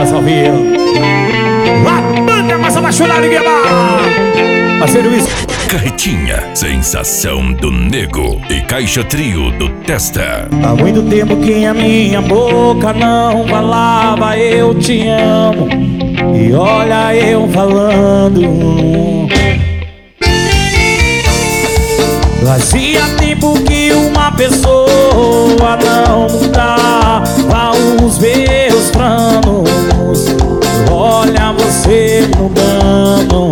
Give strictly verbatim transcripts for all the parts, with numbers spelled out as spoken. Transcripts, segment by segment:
Banderas ao vivo. A banda mais apaixonada em quebrar. Parceiro isso. Carretinha, sensação do nego e Caixa Trio do Testa. Há muito tempo que a minha boca não falava eu te amo. E olha eu falando. Fazia tempo que uma pessoa não mudava os meus planos. Olha você mudando.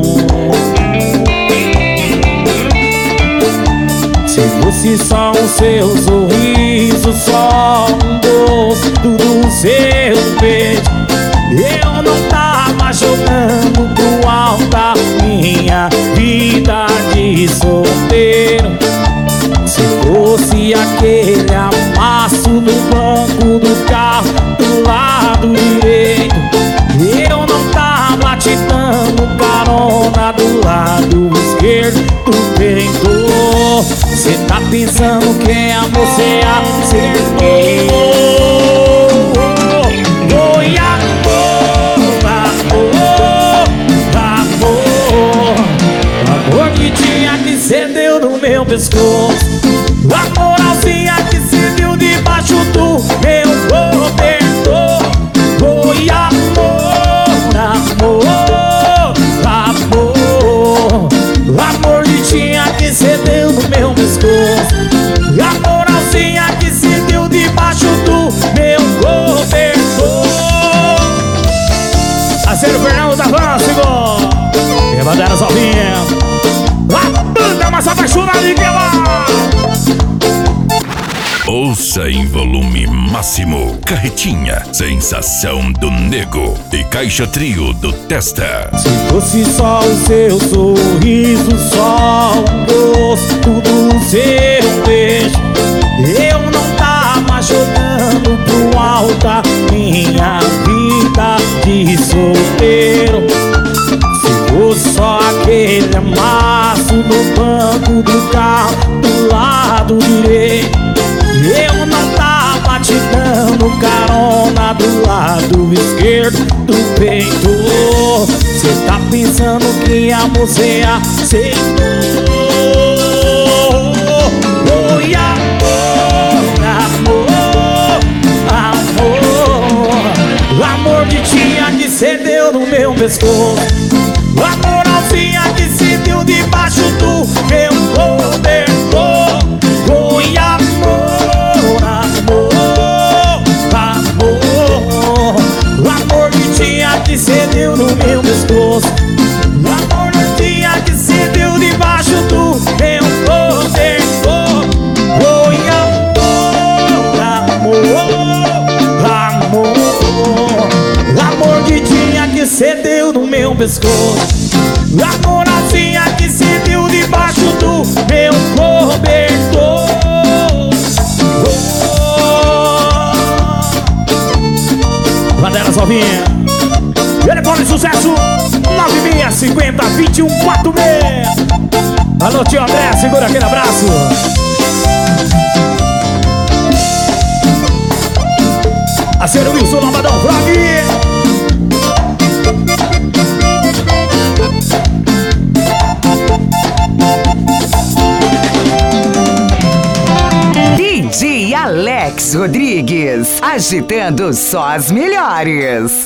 Se fosse só o seu sorriso, só um gosto do seu beijo, eu não tava jogando pro alto a minha vida de solteiro. Se fosse aquele amasso no banco do carro do lado direito, eu não tava te dando carona do lado esquerdo do peito. Cê tá pensando que é amor, cê acertou. Foi amor, amor, amor. Amor que tinha que cê deu no meu pescoço. A moralzinha que cê deu debaixo do meu cobertor. Foi amor, amor, amor. Amor que tinha que cê deu no meu pescoço. A moralzinha que se deu debaixo do meu cobertor. Parceiro Fernando da Vâncigo e Banderas ao vivo. A banda mais apaixonada de quebrar. Ouça em volume máximo. Carretinha, sensação do nego e Caixa Trio do Testa. Se fosse só o seu sorriso, só um gosto do seu beijo, eu não tava jogando pro alto a minha vida de solteiro. Se fosse só aquele amasso no banco do carro do lado direito, eu não tava te dando carona do lado esquerdo do peito. Cê tá pensando que amor cê aceitou. Foi amor, amor, amor. Amor que tinha que cê deu no meu pescoço. A moralzinha que se deu debaixo do meu cobertor. Foi amor, amor, amor. Amor que tinha que cê deu no meu pescoço. Amor que tinha que cê deu debaixo do meu cobertor. Foi amor, amor, amor. Amor que tinha que cê deu no meu pescoço. A moralzinha que se deu debaixo do meu cobertor. Banderas ao vivo. Telefone sucesso nove seis cinco zero, dois um quatro seis. Alô tio André, segura aquele abraço. Parceiro Wilson Lombadão Frog. D J Alex Rodrigues, agitando só as melhores.